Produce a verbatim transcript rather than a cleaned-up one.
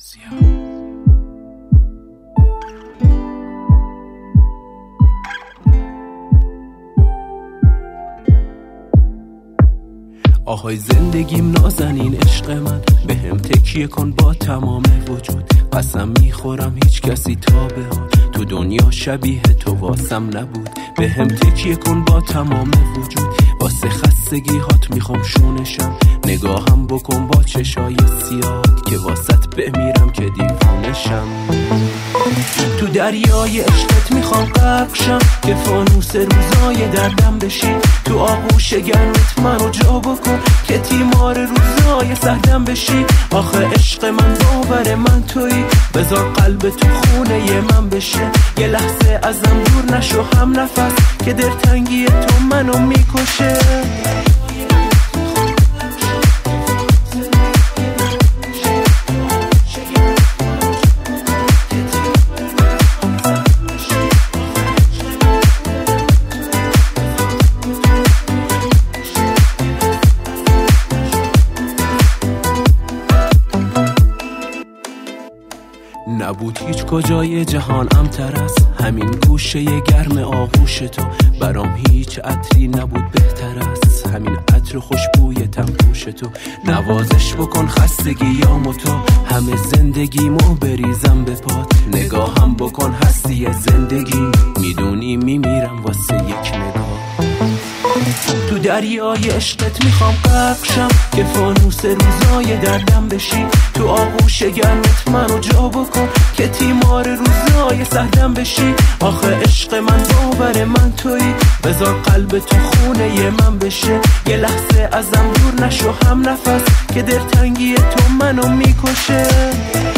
آهای زندگیم نازنین عشق من، به هم تکیه کن با تمام وجود. قسم میخورم هیچ کسی تا به حال تو دنیا شبیه تو واسم نبود. به هم تکیه کن با تمام وجود، واسه خستگی هات میخوام شونشم. نگاهم بکن با چشای سیاد که واسط بمیرم که دیوانشم. تو دریای عشقت میخوام غرق شم که فانوس روزای دردم بشی. تو آغوش گرمت منو جا بکن که تیمار روزای سردم بشی. آخه عشق من باور من تویی، بذار قلب تو خونه من بشه. یه لحظه ازم دور نشو هم نفس که دلتنگی تو منو میکشه. نبود هیچ کجای جهان امتر است همین گوشه گرم آغوش تو. برام هیچ عطری نبود بهتر است همین عطر خوشبوی تنپوش تو. نوازش بکن خستگیامو تو، همه زندگیمو بریزم به پات. نگاهم بکن هستی زندگی، میدونی میمیرم واسه یک نگاه. تو دریای عشقت میخوام غرق شم که فانوس روزای دردم بشی. تو آغوش گرمت منو جا بکن که تیمار روزای سردم بشی. آخه عشق من باور من تویی، بذار قلب تو خونه من بشه. یه لحظه ازم دور نشو هم نفس که دلتنگی تو منو میکشه.